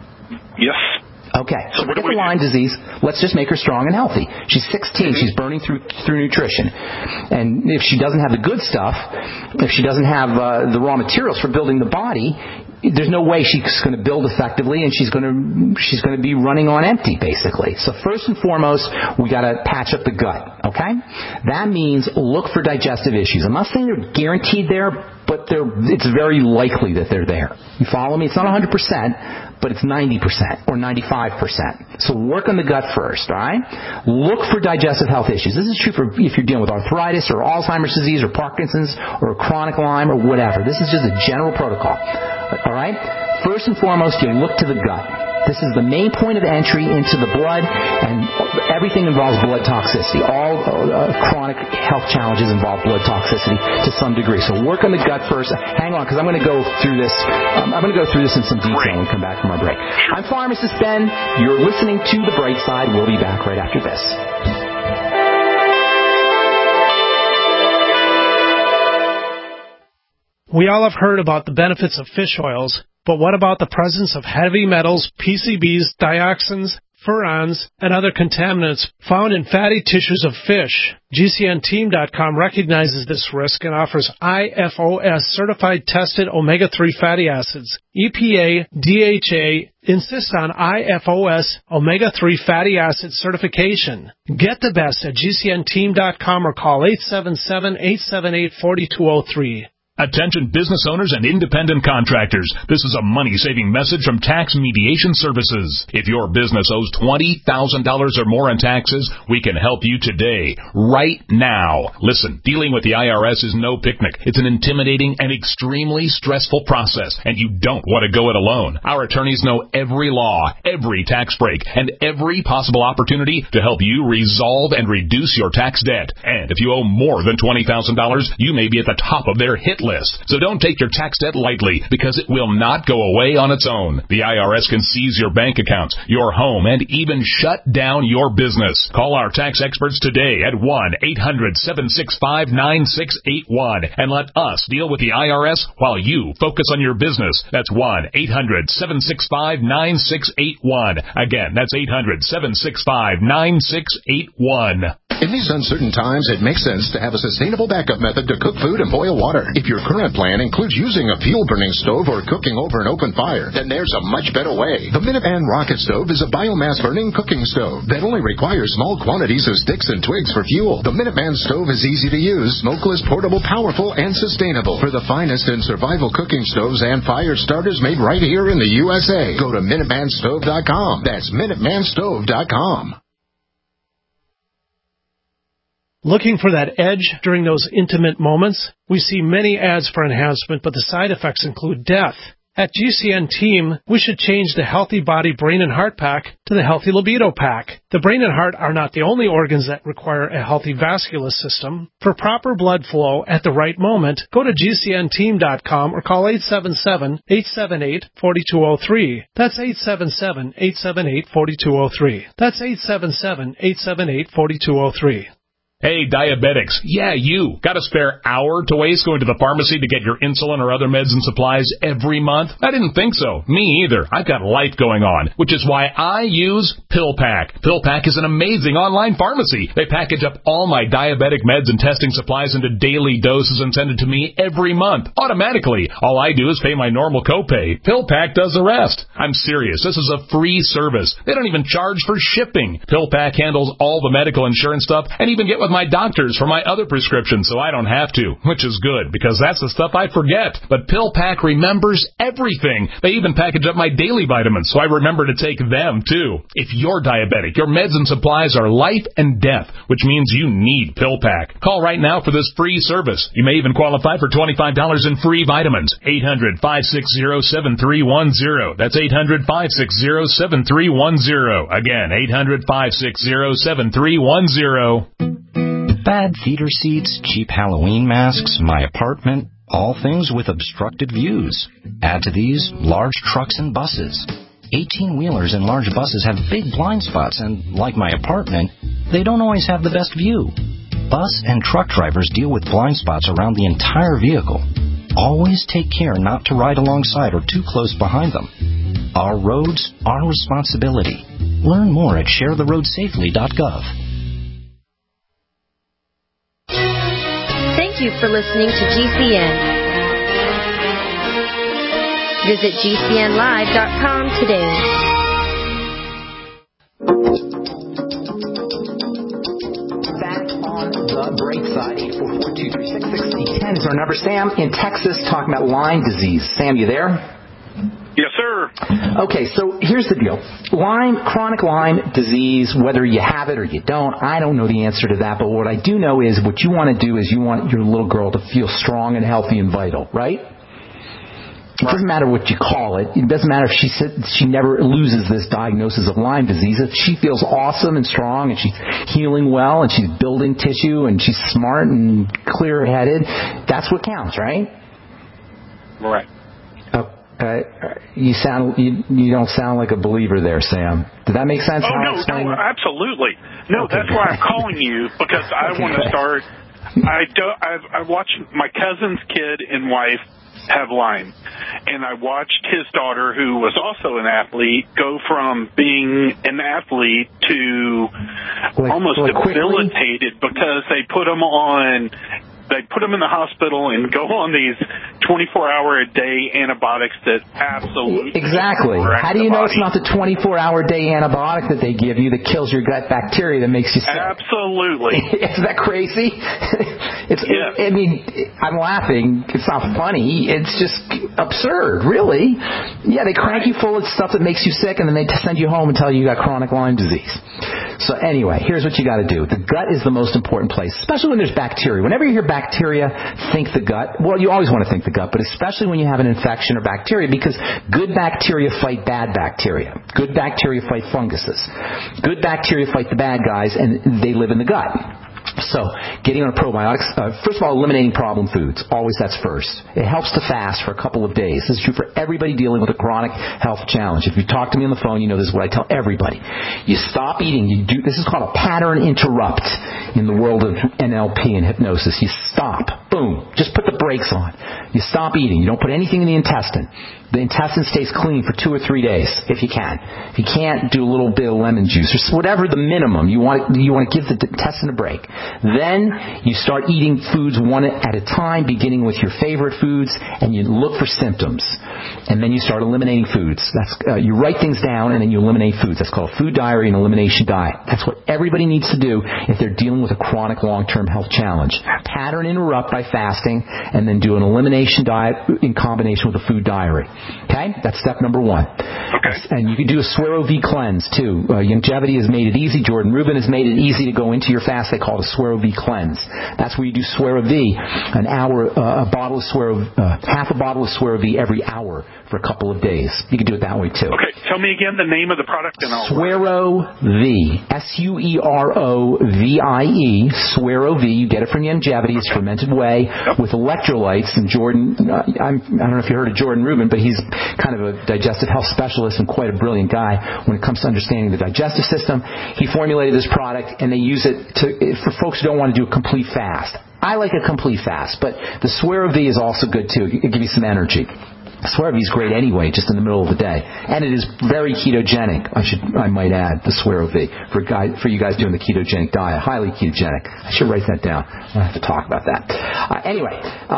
Yes.
Okay, so forget the Lyme disease. Let's just make her strong and healthy. She's sixteen. Mm-hmm. She's burning through through nutrition. And if she doesn't have the good stuff, if she doesn't have uh, the raw materials for building the body, there's no way she's going to build effectively, and she's going to she's going to be running on empty, basically. So first and foremost, we got to patch up the gut. Okay, that means look for digestive issues. I'm not saying they're guaranteed there, but they're it's very likely that they're there. You follow me? It's not one hundred percent, but it's ninety percent or ninety-five percent. So work on the gut first. All right. Look for digestive health issues. This is true for if you're dealing with arthritis or Alzheimer's disease or Parkinson's or chronic Lyme or whatever. This is just a general protocol. All right? First and foremost, you look to the gut. This is the main point of entry into the blood, and everything involves blood toxicity. All uh, chronic health challenges involve blood toxicity to some degree. So work on the gut first. Hang on, because I'm going to go through this. Um, I'm going to go through this in some detail when we come back from our break. I'm Pharmacist Ben. You're listening to The Bright Side. We'll be back right after this.
We all have heard about the benefits of fish oils, but what about the presence of heavy metals, P C Bs, dioxins, furans, and other contaminants found in fatty tissues of fish? G C N team dot com recognizes this risk and offers I F O S certified tested omega three fatty acids. E P A, D H A insist on I F O S omega three fatty acid certification. Get the best at G C N team dot com or call eight seven seven, eight seven eight, four two zero three.
Attention business owners and independent contractors. This is a money-saving message from Tax Mediation Services. If your business owes twenty thousand dollars or more in taxes, we can help you today, right now. Listen, dealing with the I R S is no picnic. It's an intimidating and extremely stressful process, and you don't want to go it alone. Our attorneys know every law, every tax break, and every possible opportunity to help you resolve and reduce your tax debt. And if you owe more than twenty thousand dollars, you may be at the top of their hit list. So don't take your tax debt lightly, because it will not go away on its own. The I R S can seize your bank accounts, your home, and even shut down your business. Call our tax experts today at one eight hundred, seven six five, nine six eight one and let us deal with the I R S while you focus on your business. That's one eight hundred, seven six five, nine six eight one. Again, that's eight hundred, seven six five, nine six eight one.
In these uncertain times, it makes sense to have a sustainable backup method to cook food and boil water. If your your current plan includes using a fuel-burning stove or cooking over an open fire, then there's a much better way. The Minuteman Rocket Stove is a biomass-burning cooking stove that only requires small quantities of sticks and twigs for fuel. The Minuteman stove is easy to use, smokeless, portable, powerful, and sustainable. For the finest in survival cooking stoves and fire starters made right here in the U S A, go to Minuteman Stove dot com. That's Minuteman Stove dot com.
Looking for that edge during those intimate moments? We see many ads for enhancement, but the side effects include death. At G C N Team, we should change the Healthy Body Brain and Heart Pack to the Healthy Libido Pack. The brain and heart are not the only organs that require a healthy vascular system. For proper blood flow at the right moment, go to G C N team dot com or call eight seven seven, eight seven eight, four two zero three. That's eight seven seven, eight seven eight, four two zero three. That's eight seven seven, eight seven eight, four two zero three.
Hey, diabetics. Yeah, you. Got a spare hour to waste going to the pharmacy to get your insulin or other meds and supplies every month? I didn't think so. Me either. I've got life going on, which is why I use PillPack. PillPack is an amazing online pharmacy. They package up all my diabetic meds and testing supplies into daily doses and send it to me every month, automatically. All I do is pay my normal copay. PillPack does the rest. I'm serious. This is a free service. They don't even charge for shipping. PillPack handles all the medical insurance stuff and even get with my doctors for my other prescriptions, so I don't have to, which is good, because that's the stuff I forget. But PillPack remembers everything. They even package up my daily vitamins, so I remember to take them, too. If you're diabetic, your meds and supplies are life and death, which means you need PillPack. Call right now for this free service. You may even qualify for twenty-five dollars in free vitamins. eight hundred, five six zero, seven three one zero. That's eight hundred, five six zero, seven three one zero. Again, eight hundred, five six zero, seven three one zero.
Bad theater seats, cheap Halloween masks, my apartment, all things with obstructed views. Add to these, large trucks and buses. eighteen-wheelers and large buses have big blind spots, and like my apartment, they don't always have the best view. Bus and truck drivers deal with blind spots around the entire vehicle. Always take care not to ride alongside or too close behind them. Our roads, our responsibility. Learn more at share the road safely dot gov.
Thank you for listening to G C N. Visit G C N live dot com today.
Back on the break side, eight four four, two three six, six zero one zero is our number. Sam in Texas talking about Lyme disease. Sam, you there?
Yes, sir.
Okay, so here's the deal. Lyme, chronic Lyme disease, whether you have it or you don't, I don't know the answer to that, but what I do know is what you want to do is you want your little girl to feel strong and healthy and vital, right? It doesn't matter what you call it. It doesn't matter if she said she never loses this diagnosis of Lyme disease. If she feels awesome and strong and she's healing well and she's building tissue and she's smart and clear-headed, that's what counts, right?
Right.
Uh, you sound you, you don't sound like a believer there, Sam. Did that make sense?
Oh no, no, absolutely. No, okay. That's why I'm calling you, because I okay. want to start. I do. I've, I watched my cousin's kid and wife have Lyme, and I watched his daughter, who was also an athlete, go from being an athlete to like, almost like debilitated quickly? Because they put them on. They put them in the hospital and go on these twenty-four hour a day antibiotics that absolutely...
Exactly. How do you know it's not the twenty-four hour a day antibiotic that they give you that kills your gut bacteria that makes you sick?
Absolutely.
Isn't that crazy? It's. Yeah. I mean, I'm laughing. It's not funny. It's just absurd, really. Yeah, they crank you full of stuff that makes you sick, and then they send you home and tell you you got chronic Lyme disease. So anyway, here's what you got to do. The gut is the most important place, especially when there's bacteria. Whenever you hear bacteria, think the gut. Well, you always want to think the gut, but especially when you have an infection or bacteria, because good bacteria fight bad bacteria. Good bacteria fight funguses. Good bacteria fight the bad guys, and they live in the gut. So, getting on probiotics, uh, first of all, eliminating problem foods. Always that's first. It helps to fast for a couple of days. This is true for everybody dealing with a chronic health challenge. If you talk to me on the phone, you know this is what I tell everybody. You stop eating. You do. This is called a pattern interrupt in the world of N L P and hypnosis. You stop. boom, just put the brakes on. You stop eating. You don't put anything in the intestine. The intestine stays clean for two or three days, if you can. If you can't, do a little bit of lemon juice or whatever the minimum. You want you want to give the intestine a break. Then you start eating foods one at a time, beginning with your favorite foods, and you look for symptoms. And then you start eliminating foods. That's uh, you write things down, and then you eliminate foods. That's called a food diary and elimination diet. That's what everybody needs to do if they're dealing with a chronic long-term health challenge. Pattern interrupt by fasting, and then do an elimination diet in combination with a food diary. Okay? That's step number one.
Okay.
And you can do a Suero V cleanse, too. Uh, Youngevity has made it easy. Jordan Rubin has made it easy to go into your fast. They call it a Suero V cleanse. That's where you do Suero V, an hour, uh, a bottle of Suero, uh, half a bottle of Suero V every hour for a couple of days. You can do it that way, too.
Okay. Tell me again the name of the product and I'll...
Suero V. S U E R O V I E. Suero V. You get it from Youngevity. It's fermented whey yep. with electrolytes. And Jordan, uh, I'm, I don't know if you heard of Jordan Rubin, but he's kind of a digestive health specialist and quite a brilliant guy when it comes to understanding the digestive system. He formulated this product, and they use it to for folks who don't want to do a complete fast. I like a complete fast, but the Suero V is also good, too. It gives you some energy. Suero V is great anyway, just in the middle of the day. And it is very ketogenic, I should, I might add, the Suero V, for, guy, for you guys doing the ketogenic diet. Highly ketogenic. I should write that down. I'll have to talk about that. Uh, anyway,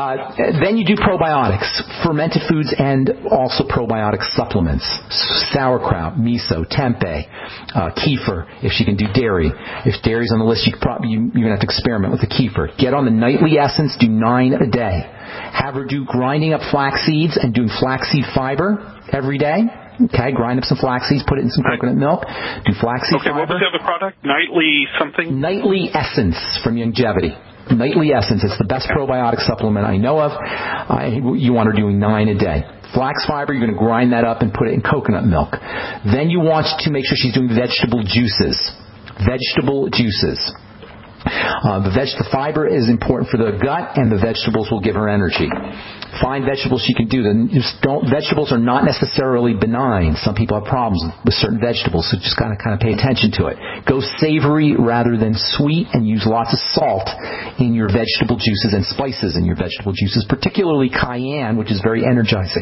uh, then you do probiotics, fermented foods, and also probiotic supplements. Sauerkraut, miso, tempeh, uh, kefir, if she can do dairy. If dairy's on the list, you could probably, you, you're going to have to experiment with the kefir. Get on the nightly essence, do nine a day. Have her do grinding up flax seeds and doing flaxseed fiber every day. Okay, grind up some flax seeds, put it in some coconut milk. Do flaxseed
okay,
fiber.
Okay, what was the other product? Nightly something?
Nightly Essence from Youngevity. Nightly Essence. It's the best probiotic supplement I know of. Uh, you want her doing nine a day. Flax fiber, you're going to grind that up and put it in coconut milk. Then you want to make sure she's doing vegetable juices. Vegetable juices. Uh, the, veg- the fiber is important for the gut, and the vegetables will give her energy. Find vegetables she can do. Just don't, vegetables are not necessarily benign. Some people have problems with certain vegetables, so just kind of kind of pay attention to it. Go savory rather than sweet, and use lots of salt in your vegetable juices and spices in your vegetable juices, particularly cayenne, which is very energizing.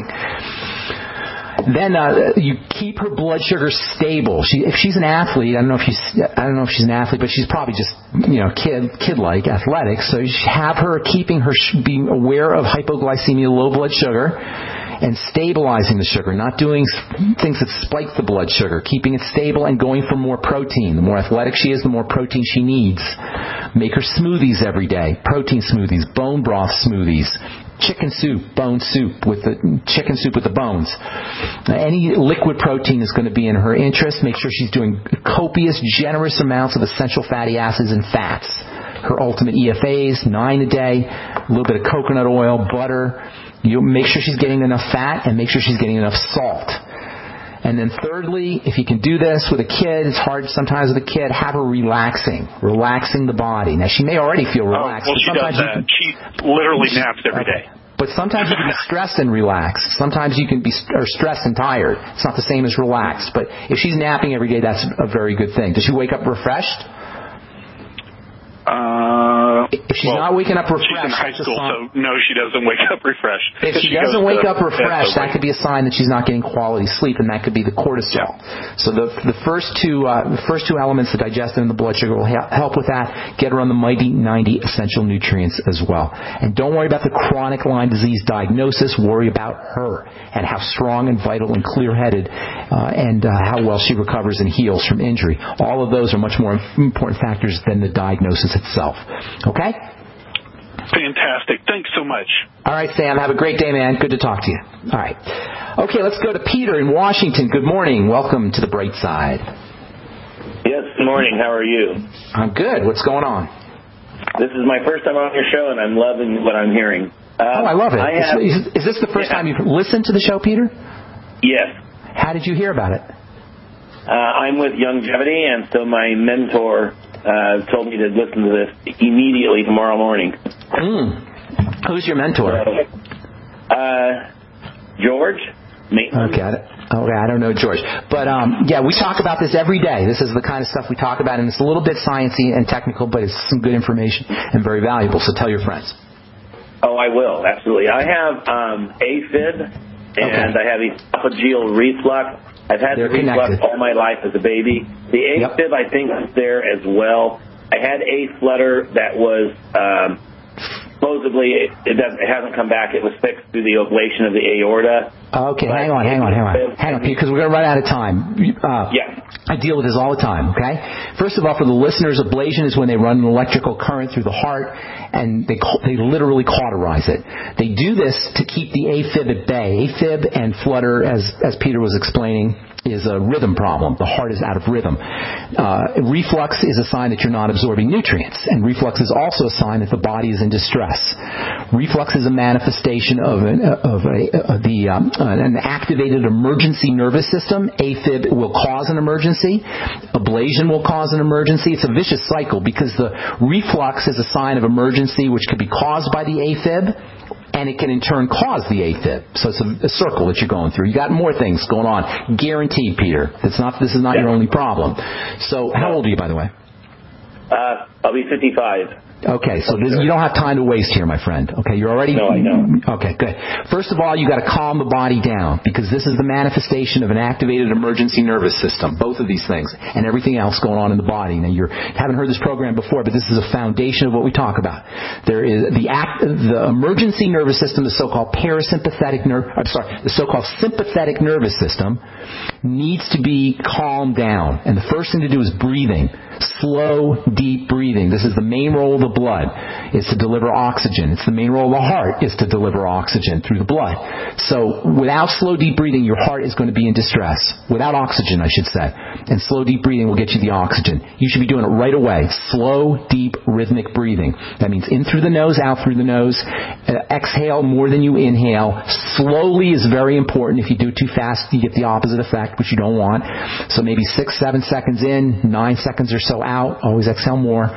Then uh, you keep her blood sugar stable. She, if she's an athlete, I don't know if she's, I don't know if she's an athlete, but she's probably just, you know, kid, kid-like, athletic. So you have her keeping her, being aware of hypoglycemia, low blood sugar, and stabilizing the sugar, not doing things that spike the blood sugar, keeping it stable and going for more protein. The more athletic she is, the more protein she needs. Make her smoothies every day, protein smoothies, bone broth smoothies. Chicken soup, bone soup with the chicken soup with the bones. Any liquid protein is going to be in her interest. Make sure she's doing copious, generous amounts of essential fatty acids and fats. Her ultimate E F As, nine a day, a little bit of coconut oil, butter. You make sure she's getting enough fat and make sure she's getting enough salt. And then thirdly, if you can do this with a kid, it's hard sometimes with a kid, have her relaxing, relaxing the body. Now, she may already feel relaxed.
Oh, well, she does that. Can, she literally naps every day.
But sometimes you can be stressed and relaxed. Sometimes you can be or stressed and tired. It's not the same as relaxed. But if she's napping every day, that's a very good thing. Does she wake up refreshed?
Uh,
if she's
well,
not waking up refreshed,
she's in high school, so no, she doesn't wake up refreshed.
If she, she doesn't wake up refreshed, that could be a sign that she's not getting quality sleep, and that could be the cortisol. Yeah. So the the first two uh, the first two elements, the digestion and the blood sugar, will ha- help with that. Get her on the Mighty ninety essential nutrients as well. And don't worry about the chronic Lyme disease diagnosis. Worry about her and how strong and vital and clear-headed uh, and uh, how well she recovers and heals from injury. All of those are much more important factors than the diagnosis itself. Okay?
Fantastic. Thanks so much.
All right, Sam. Have a great day, man. Good to talk to you. All right. Okay, let's go to Peter in Washington. Good morning. Welcome to the Bright Side.
Yes, good morning. How are you?
I'm good. What's going on?
This is my first time on your show, and I'm loving what I'm hearing. Um,
oh, I love it.
I have,
is, is this the first yeah. time you've listened to the show, Peter?
Yes.
How did you hear about it?
Uh, I'm with Youngevity, and so my mentor uh, told me to listen to this immediately tomorrow morning.
Mm. Who's your mentor?
Uh, uh, George Maitland.
Okay, okay, I don't know George. But, um, yeah, we talk about this every day. This is the kind of stuff we talk about, and it's a little bit sciencey and technical, but it's some good information and very valuable, so tell your friends.
Oh, I will, absolutely. I have um, AFib, and
Okay.
I have esophageal reflux. I've had
They're
the reflux
connected.
all my life as a baby. The AFib, yep. I think, is there as well. I had A-flutter that was um, supposedly, it, it, doesn't, it hasn't come back. It was fixed through the ablation of the aorta.
Okay, hang on, hang on, hang on. Hang on, because we're going to run out of time. Uh,
yeah.
I deal with this all the time, okay? First of all, for the listeners, ablation is when they run an electrical current through the heart, and they they literally cauterize it. They do this to keep the AFib at bay. AFib and flutter, as, as Peter was explaining, is a rhythm problem. The heart is out of rhythm. Uh, reflux is a sign that you're not absorbing nutrients, and reflux is also a sign that the body is in distress. Reflux is a manifestation of, an, of a, uh, the um, uh, an activated emergency nervous system. AFib will cause an emergency. Ablation will cause an emergency. It's a vicious cycle because the reflux is a sign of emergency which could be caused by the AFib, and it can in turn cause the AFib. So it's a, a circle that you're going through. You got more things going on. Guaranteed, Peter. It's not. This is not your only problem. So how old are you, by the way?
Uh, I'll be fifty-five.
Okay, so this, you don't have time to waste here, my friend. Okay, you're already...
No, I know.
Okay, good. First of all, you got to calm the body down, because this is the manifestation of an activated emergency nervous system, both of these things, and everything else going on in the body. Now, you haven't heard this program before, but this is a foundation of what we talk about. There is the act, the emergency nervous system, the so-called parasympathetic nerve... I'm sorry, the so-called sympathetic nervous system needs to be calmed down. And the first thing to do is breathing. Slow, deep breathing. This is the main role of the blood, is to deliver oxygen. It's the main role of the heart, is to deliver oxygen through the blood. So without slow, deep breathing, your heart is going to be in distress. Without oxygen, I should say. And slow, deep breathing will get you the oxygen. You should be doing it right away. Slow, deep, rhythmic breathing. That means in through the nose, out through the nose. Uh, exhale more than you inhale. Slowly is very important. If you do it too fast, you get the opposite effect, which you don't want. So maybe six, seven seconds in, nine seconds or so out. Always exhale more.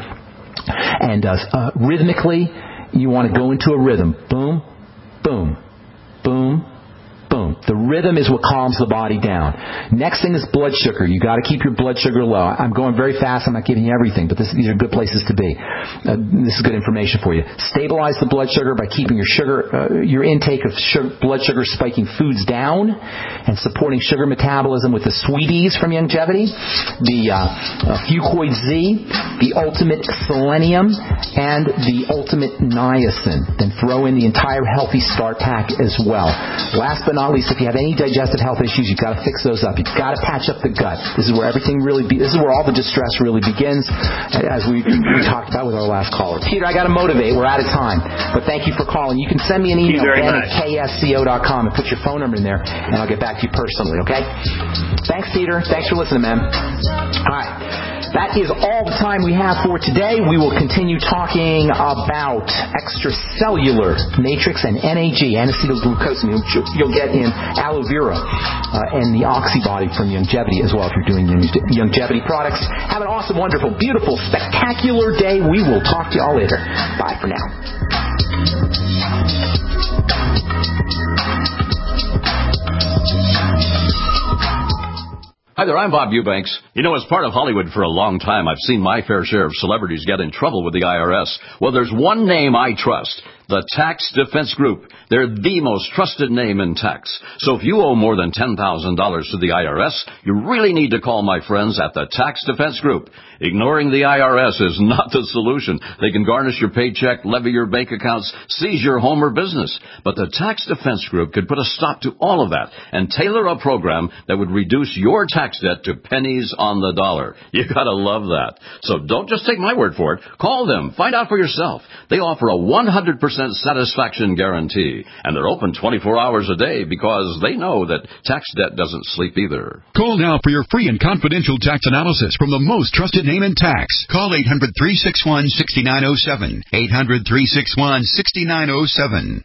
And uh, uh, rhythmically, you want to go into a rhythm. Boom, boom, boom, boom. The rhythm is what calms the body down. Next thing is blood sugar. You got to keep your blood sugar low. I'm going very fast. I'm not giving you everything, but this, these are good places to be. Uh, this is good information for you. Stabilize the blood sugar by keeping your sugar, uh, your intake of sugar, blood sugar spiking foods down, and supporting sugar metabolism with the Sweeties from Youngevity, the uh, uh, Fucoid Z, the Ultimate Selenium, and the Ultimate Niacin. Then throw in the entire Healthy Start Pack as well. Last but not least, if you have any digestive health issues, you've got to fix those up. You've got to patch up the gut. This is where everything really be, this is where all the distress really begins, as we, we talked about with our last caller. Peter, I got to motivate. We're out of time. But thank you for calling. You can send me an email, Ben at K S C O dot com, and put your phone number in there, and I'll get back to you personally, okay? Thanks, Peter. Thanks for listening, man. All right. That is all the time we have for today. We will continue talking about extracellular matrix and N A G, N-acetylglucosamine, which you'll get in aloe vera, uh, and the Oxybody from Youngevity as well if you're doing Youngevity products. Have an awesome, wonderful, beautiful, spectacular day. We will talk to you all later. Bye for now.
Hi there, I'm Bob Eubanks. You know, as part of Hollywood for a long time, I've seen my fair share of celebrities get in trouble with the I R S. Well, there's one name I trust. The Tax Defense Group. They're the most trusted name in tax. So if you owe more than ten thousand dollars to the I R S, you really need to call my friends at the Tax Defense Group. Ignoring the I R S is not the solution. They can garnish your paycheck, levy your bank accounts, seize your home or business. But the Tax Defense Group could put a stop to all of that and tailor a program that would reduce your tax debt to pennies on the dollar. You gotta love that. So don't just take my word for it. Call them. Find out for yourself. They offer a one hundred percent satisfaction guarantee, and they're open twenty-four hours a day because they know that tax debt doesn't sleep either.
Call now for your free and confidential tax analysis from the most trusted name in tax. Call eight hundred, three six one, six nine zero seven. eight hundred, three six one, six nine zero seven.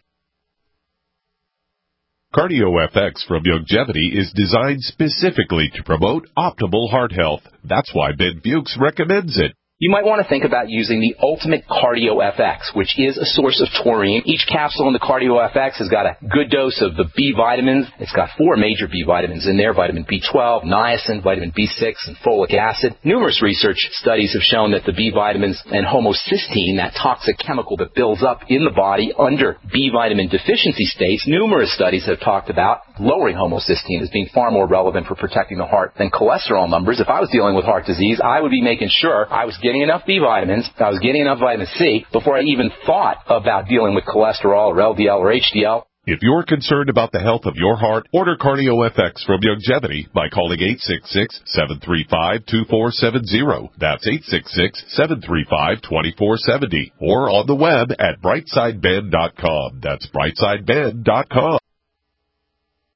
CardioFX from Youngevity is designed specifically to promote optimal heart health. That's why Ben Fuchs recommends it.
you might want to think about using the Ultimate Cardio F X, which is a source of taurine. Each capsule in the Cardio F X has got a good dose of the B vitamins. It's got four major B vitamins in there, vitamin B twelve, niacin, vitamin B six, and folic acid. Numerous research studies have shown that the B vitamins and homocysteine, that toxic chemical that builds up in the body under B vitamin deficiency states, numerous studies have talked about lowering homocysteine as being far more relevant for protecting the heart than cholesterol numbers. If I was dealing with heart disease, I would be making sure I was getting enough B vitamins, I was getting enough vitamin C before I even thought about dealing with cholesterol or L D L or H D L.
If you're concerned about the health of your heart, order Cardio F X from Youngevity by calling eight six six, seven three five, two four seven zero. That's eight six six, seven three five, two four seven zero. Or on the web at brightside ben dot com. That's brightside ben dot com.